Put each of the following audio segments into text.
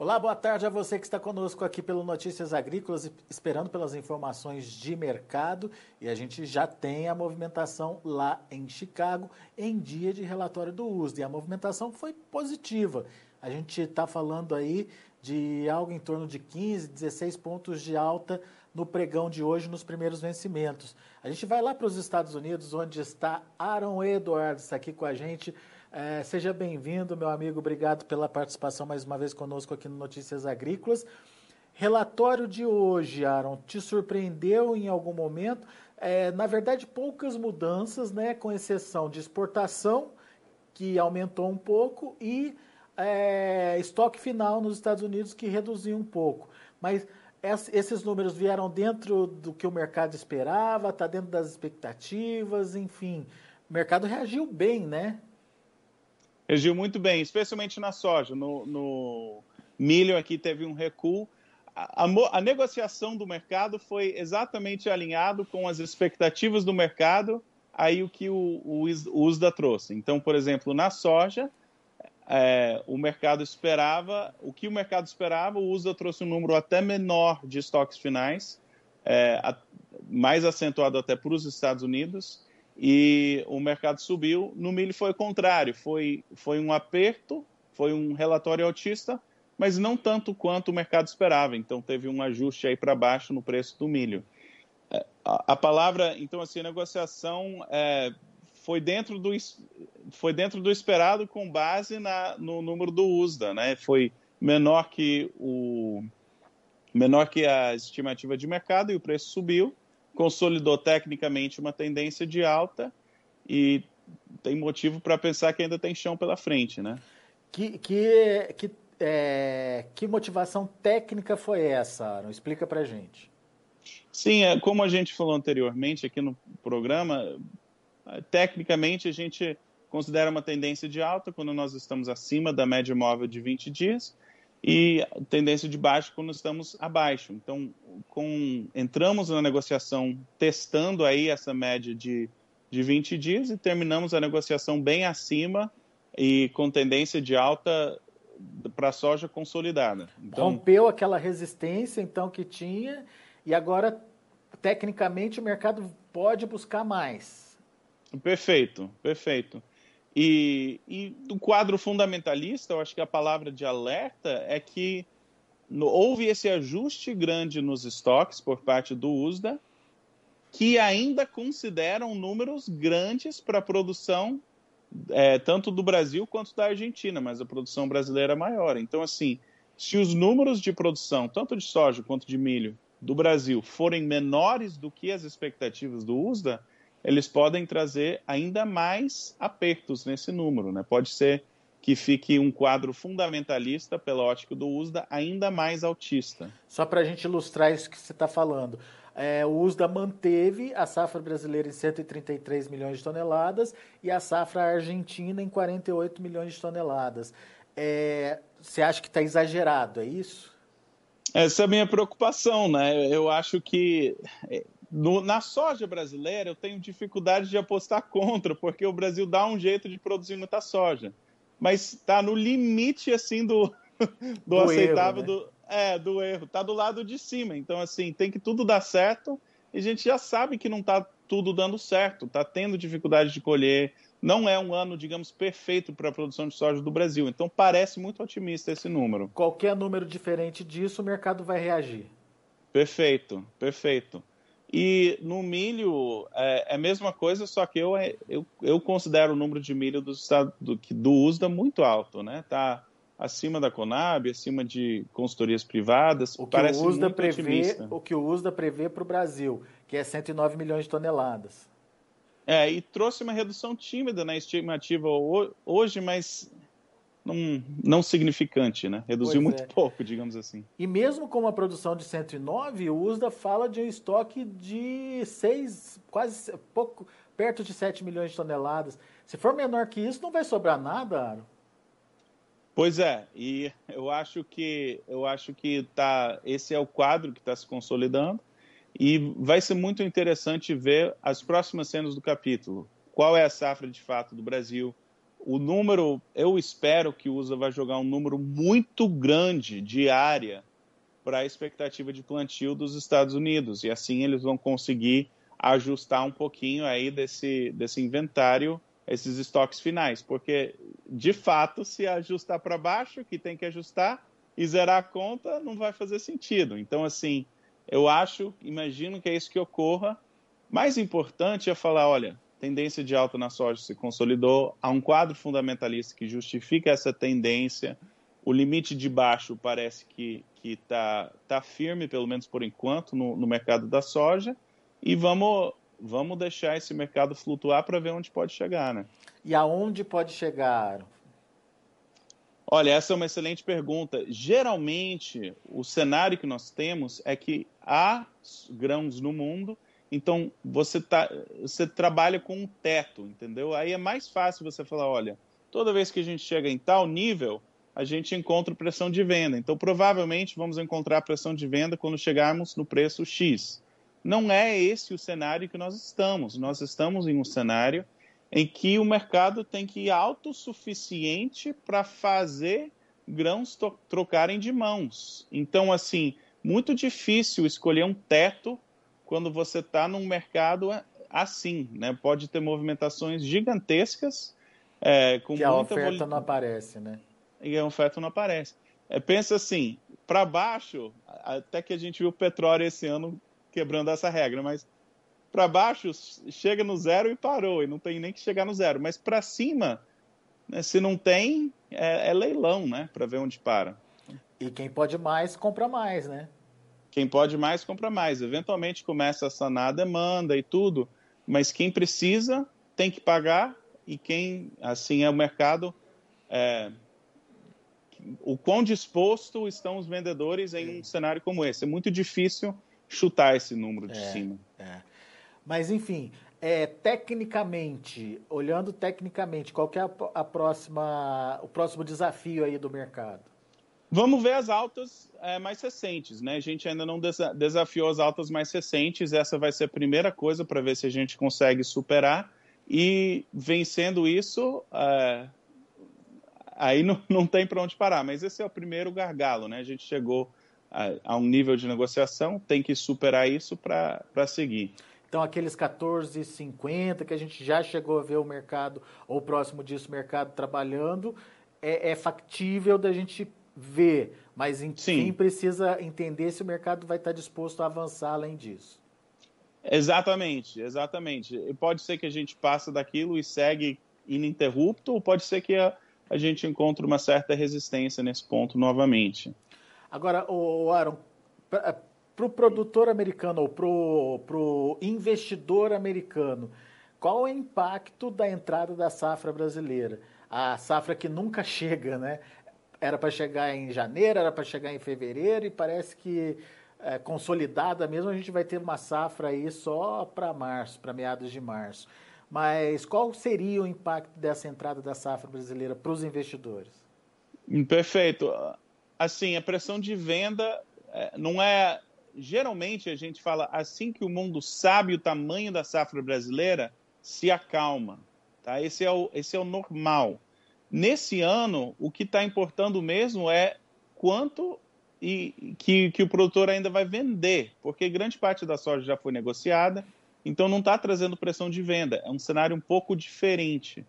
Olá, boa tarde a você que está conosco aqui pelo Notícias Agrícolas, esperando pelas informações de mercado. E a gente já tem a movimentação lá em Chicago, em dia de relatório do USDA. E a movimentação foi positiva. A gente está falando aí de algo em torno de 15, 16 pontos de alta no pregão de hoje, nos primeiros vencimentos. A gente vai lá para os Estados Unidos, onde está Aaron Edwards aqui com a gente. Seja bem-vindo, meu amigo. Obrigado pela participação mais uma vez conosco aqui no Notícias Agrícolas. Relatório de hoje, Aaron, te surpreendeu em algum momento? Na verdade, poucas mudanças, né, com exceção de exportação, que aumentou um pouco, e estoque final nos Estados Unidos, que reduziu um pouco. Mas esses números vieram dentro do que o mercado esperava, está dentro das expectativas, enfim. O mercado reagiu bem, né? Reagiu muito bem, especialmente na soja. No milho aqui teve um recuo. A negociação do mercado foi exatamente alinhado com as expectativas do mercado, aí o que o USDA trouxe. Então, por exemplo, na soja, o mercado esperava, o USDA trouxe um número até menor de estoques finais, mais acentuado até para os Estados Unidos, e o mercado subiu. No milho foi o contrário, foi um aperto, foi um relatório altista, mas não tanto quanto o mercado esperava, então teve um ajuste aí para baixo no preço do milho. A palavra, então, assim, a negociação foi dentro do esperado com base no número do USDA, né? Foi menor que a estimativa de mercado e o preço subiu, consolidou tecnicamente uma tendência de alta e tem motivo para pensar que ainda tem chão pela frente, né? Que motivação técnica foi essa, Aaron? Explica para a gente. Sim, como a gente falou anteriormente aqui no programa, tecnicamente a gente considera uma tendência de alta quando nós estamos acima da média móvel de 20 dias e tendência de baixa quando estamos abaixo. Então, entramos na negociação testando aí essa média de 20 dias e terminamos a negociação bem acima e com tendência de alta para a soja consolidada. Então, rompeu aquela resistência então que tinha e agora, tecnicamente, o mercado pode buscar mais. Perfeito. E do quadro fundamentalista, eu acho que a palavra de alerta é que houve esse ajuste grande nos estoques por parte do USDA, que ainda consideram números grandes para a produção, tanto do Brasil quanto da Argentina, mas a produção brasileira é maior. Então, assim, se os números de produção, tanto de soja quanto de milho, do Brasil forem menores do que as expectativas do USDA, eles podem trazer ainda mais apertos nesse número, né? Pode ser que fique um quadro fundamentalista, pela ótica do USDA, ainda mais altista. Só para a gente ilustrar isso que você está falando, o USDA manteve a safra brasileira em 133 milhões de toneladas e a safra argentina em 48 milhões de toneladas. Você acha que está exagerado, é isso? Essa é a minha preocupação, né? Eu acho que na soja brasileira eu tenho dificuldade de apostar contra, porque o Brasil dá um jeito de produzir muita soja. Mas está no limite, assim, do aceitável, erro, né? do erro. Está do lado de cima. Então, assim, tem que tudo dar certo e a gente já sabe que não está tudo dando certo. Está tendo dificuldade de colher. Não é um ano, digamos, perfeito para a produção de soja do Brasil. Então, parece muito otimista esse número. Qualquer número diferente disso, o mercado vai reagir. Perfeito. E no milho é a mesma coisa, só que eu considero o número de milho do USDA muito alto, né? Está acima da Conab, acima de consultorias privadas, parece muito otimista. O que o USDA prevê para o Brasil, que é 109 milhões de toneladas. E trouxe uma redução tímida na estimativa hoje, mas não significante, né? Reduziu muito pouco, digamos assim. E mesmo com uma produção de 109, o USDA fala de um estoque de 6, quase pouco, perto de 7 milhões de toneladas. Se for menor que isso, não vai sobrar nada, Aaron? Pois é, e eu acho que esse é o quadro que está se consolidando e vai ser muito interessante ver as próximas cenas do capítulo. Qual é a safra de fato do Brasil? o número, eu espero que o USA vai jogar um número muito grande de área para a expectativa de plantio dos Estados Unidos, e assim eles vão conseguir ajustar um pouquinho aí desse inventário, esses estoques finais, porque, de fato, se ajustar para baixo, que tem que ajustar, e zerar a conta, não vai fazer sentido. Então, assim, imagino que é isso que ocorra. Mais importante é falar, olha, tendência de alta na soja se consolidou, há um quadro fundamentalista que justifica essa tendência, o limite de baixo parece que tá firme, pelo menos por enquanto, no mercado da soja, e vamos deixar esse mercado flutuar para ver onde pode chegar, né? E aonde pode chegar? Olha, essa é uma excelente pergunta. Geralmente, o cenário que nós temos é que há grãos no mundo, então você trabalha com um teto, entendeu? Aí é mais fácil você falar, olha, toda vez que a gente chega em tal nível, a gente encontra pressão de venda. Então, provavelmente, vamos encontrar pressão de venda quando chegarmos no preço X. Não é esse o cenário que nós estamos. Nós estamos em um cenário em que o mercado tem que ir autossuficiente para fazer grãos trocarem de mãos. Então, assim, muito difícil escolher um teto quando você está num mercado assim, né? Pode ter movimentações gigantescas, com que muita a oferta não aparece, né? E a oferta não aparece. Pensa assim, para baixo, até que a gente viu o petróleo esse ano quebrando essa regra, mas para baixo chega no zero e parou, e não tem nem que chegar no zero. Mas para cima, né, se não tem, é leilão, né, para ver onde para. E quem pode mais, compra mais, né? Quem pode mais, compra mais. Eventualmente começa a sanar a demanda e tudo, mas quem precisa tem que pagar, e quem, assim, é o mercado... o quão disposto estão os vendedores em um cenário como esse. É muito difícil chutar esse número de cima. Mas, enfim, tecnicamente, olhando tecnicamente, qual que é o próximo desafio aí do mercado? Vamos ver as altas mais recentes, né? A gente ainda não desafiou as altas mais recentes. Essa vai ser a primeira coisa para ver se a gente consegue superar. E vencendo isso... aí não tem para onde parar, mas esse é o primeiro gargalo, né? A gente chegou a um nível de negociação, tem que superar isso para seguir. Então, aqueles 14,50 que a gente já chegou a ver o mercado, ou próximo disso, o mercado trabalhando, é factível da gente ver, mas quem precisa entender se o mercado vai estar disposto a avançar além disso. Exatamente. E pode ser que a gente passe daquilo e segue ininterrupto, ou pode ser que a gente encontra uma certa resistência nesse ponto novamente. Agora, Aaron, para o produtor americano ou para o investidor americano, qual é o impacto da entrada da safra brasileira? A safra que nunca chega, né? Era para chegar em janeiro, era para chegar em fevereiro, e parece que consolidada mesmo a gente vai ter uma safra aí só para março, para meados de março. Mas qual seria o impacto dessa entrada da safra brasileira para os investidores? Perfeito. Assim, a pressão de venda não é... Geralmente a gente fala, assim que o mundo sabe o tamanho da safra brasileira, se acalma. Tá? Esse é o normal. Nesse ano, o que está importando mesmo é quanto que o produtor ainda vai vender, porque grande parte da soja já foi negociada, então não está trazendo pressão de venda. É um cenário um pouco diferente.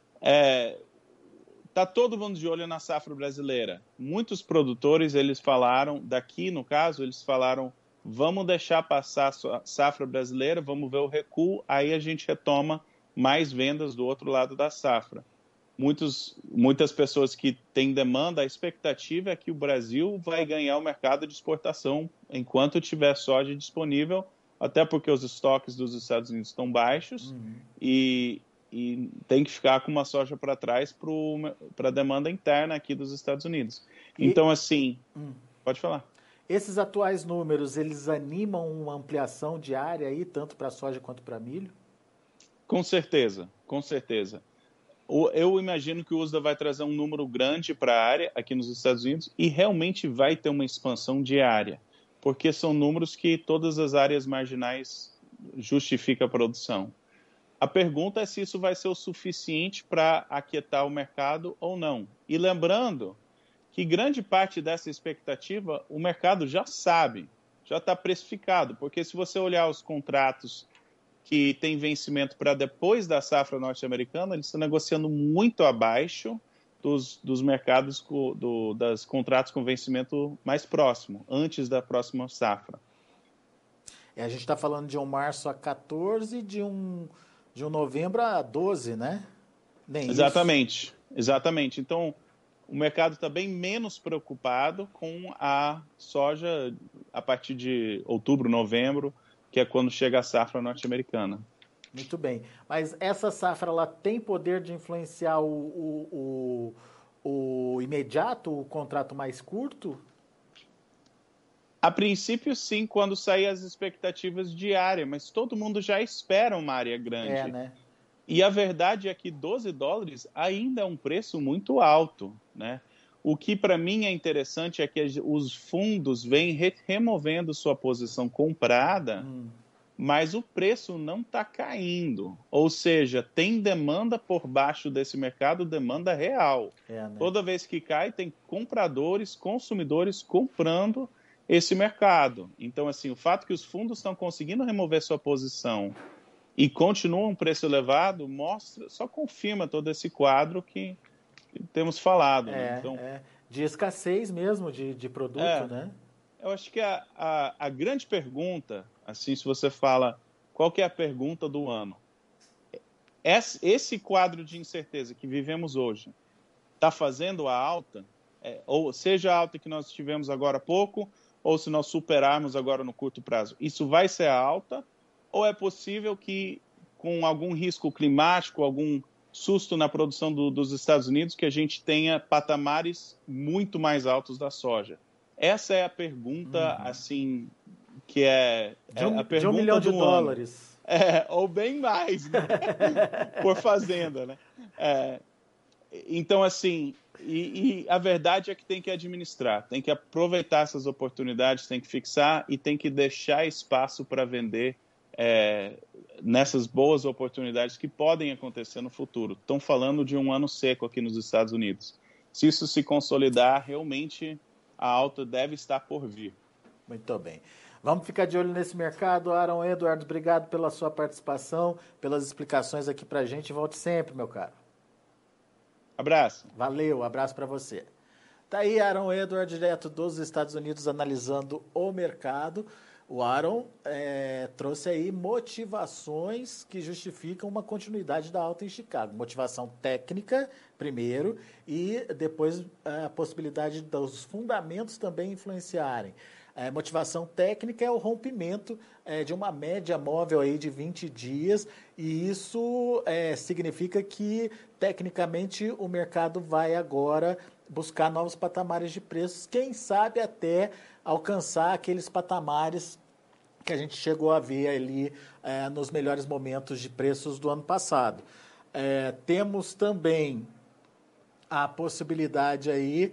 Está todo mundo de olho na safra brasileira. Muitos produtores, eles falaram, daqui no caso, eles falaram, vamos deixar passar a safra brasileira, vamos ver o recuo, aí a gente retoma mais vendas do outro lado da safra. Muitas pessoas que têm demanda, a expectativa é que o Brasil vai ganhar o mercado de exportação enquanto tiver soja disponível, até porque os estoques dos Estados Unidos estão baixos e tem que ficar com uma soja para trás para a demanda interna aqui dos Estados Unidos. Então, assim, pode falar. Esses atuais números, eles animam uma ampliação de área aí, tanto para soja quanto para milho? Com certeza. Eu imagino que o USDA vai trazer um número grande para a área aqui nos Estados Unidos e realmente vai ter uma expansão de área, porque são números que todas as áreas marginais justificam a produção. A pergunta é se isso vai ser o suficiente para aquietar o mercado ou não. E lembrando que grande parte dessa expectativa o mercado já sabe, já está precificado, porque se você olhar os contratos que têm vencimento para depois da safra norte-americana, eles estão negociando muito abaixo dos mercados, das contratos com vencimento mais próximo, antes da próxima safra. A gente está falando de um março a 14, de um novembro a 12, né? Nem Exatamente, isso. exatamente. Então, o mercado está bem menos preocupado com a soja a partir de outubro, novembro, que é quando chega a safra norte-americana. Muito bem. Mas essa safra ela tem poder de influenciar o imediato, o contrato mais curto? A princípio, sim, quando sair as expectativas de área, mas todo mundo já espera uma área grande. Né? E a verdade é que $12 ainda é um preço muito alto, né? O que para mim é interessante é que os fundos vêm removendo sua posição comprada, mas o preço não está caindo. Ou seja, tem demanda por baixo desse mercado, demanda real. Né? Toda vez que cai, tem compradores, consumidores comprando esse mercado. Então, assim, o fato que os fundos estão conseguindo remover sua posição e continua um preço elevado, só confirma todo esse quadro que temos falado. Né? Então, de escassez mesmo de produto, né? Eu acho que a grande pergunta, assim, se você fala qual que é a pergunta do ano, esse quadro de incerteza que vivemos hoje está fazendo a alta, ou seja a alta que nós tivemos agora há pouco, ou se nós superarmos agora no curto prazo, isso vai ser a alta? Ou é possível que, com algum risco climático, algum susto na produção dos Estados Unidos, que a gente tenha patamares muito mais altos da soja? Essa é a pergunta, assim, que é a pergunta de $1 milhão do ano. Ou bem mais, né? Por fazenda, né? Então, assim, e a verdade é que tem que administrar, tem que aproveitar essas oportunidades, tem que fixar e tem que deixar espaço para vender nessas boas oportunidades que podem acontecer no futuro. Estão falando de um ano seco aqui nos Estados Unidos. Se isso se consolidar, realmente a alta deve estar por vir. Muito bem. Vamos ficar de olho nesse mercado. Aaron Edwards, obrigado pela sua participação, pelas explicações aqui para a gente. Volte sempre, meu caro. Abraço. Valeu, abraço para você. Tá aí Aaron Edwards, direto dos Estados Unidos, analisando o mercado. O Aaron trouxe aí motivações que justificam uma continuidade da alta em Chicago. Motivação técnica, primeiro, e depois a possibilidade dos fundamentos também influenciarem. Motivação técnica é o rompimento de uma média móvel aí de 20 dias, e isso significa que, tecnicamente, o mercado vai agora buscar novos patamares de preços, quem sabe até alcançar aqueles patamares que a gente chegou a ver ali nos melhores momentos de preços do ano passado. Temos também a possibilidade aí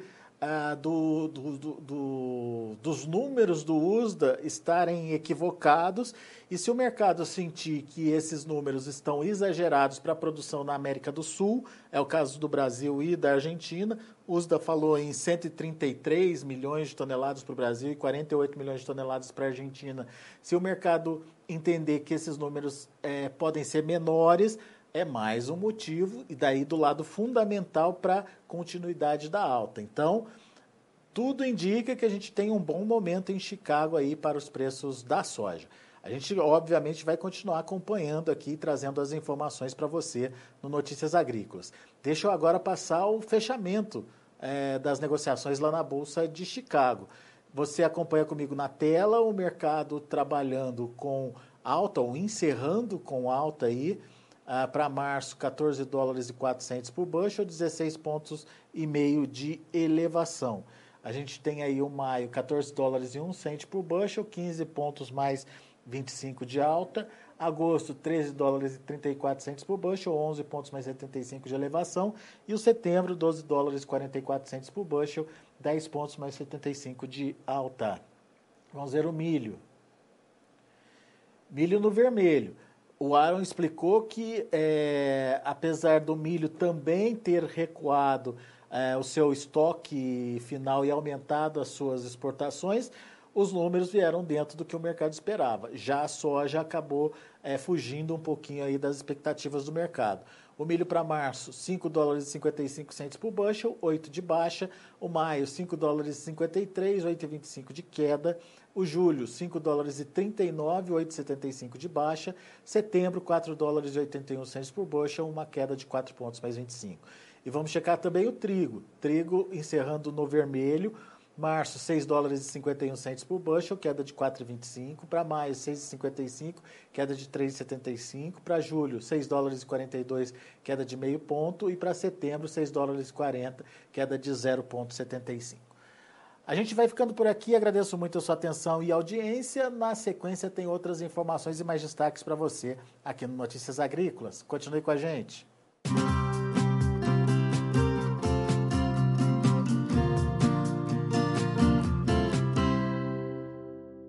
dos números do USDA estarem equivocados, e se o mercado sentir que esses números estão exagerados para a produção na América do Sul, é o caso do Brasil e da Argentina, o USDA falou em 133 milhões de toneladas para o Brasil e 48 milhões de toneladas para a Argentina. Se o mercado entender que esses números podem ser menores, é mais um motivo, e daí do lado fundamental para a continuidade da alta. Então, tudo indica que a gente tem um bom momento em Chicago aí para os preços da soja. A gente, obviamente, vai continuar acompanhando aqui, trazendo as informações para você no Notícias Agrícolas. Deixa eu agora passar o fechamento das negociações lá na Bolsa de Chicago. Você acompanha comigo na tela o mercado trabalhando com alta, ou encerrando com alta aí, para março, $14,04 por bushel, 16 pontos e meio de elevação. A gente tem aí o maio, $14,01 por bushel, 15 pontos mais 25 de alta. Agosto, $13,34 por bushel, 11 pontos mais 75 de elevação. E o setembro, $12,44 por bushel, 10 pontos mais 75 de alta. Vamos ver o milho. Milho no vermelho. O Aaron explicou que, apesar do milho também ter recuado o seu estoque final e aumentado as suas exportações, os números vieram dentro do que o mercado esperava. Já a soja acabou fugindo um pouquinho aí das expectativas do mercado. O milho para março, 5 dólares e 55 centes por bushel, 8 de baixa. O maio, 5 dólares e 53, 8,25 de queda. O julho, 5 dólares e 39, 8,75 de baixa. Setembro, 4 dólares e 81 centes por bushel, uma queda de 4 pontos mais 25. E vamos checar também o trigo. Trigo encerrando no vermelho. Março, 6 dólares e 51 centes por bushel, queda de 4,25. Para maio, 6,55, queda de 3,75. Para julho, 6 dólares e 42, queda de meio ponto. E para setembro, 6 dólares e 40, queda de 0,75. A gente vai ficando por aqui, agradeço muito a sua atenção e audiência. Na sequência tem outras informações e mais destaques para você aqui no Notícias Agrícolas. Continue com a gente.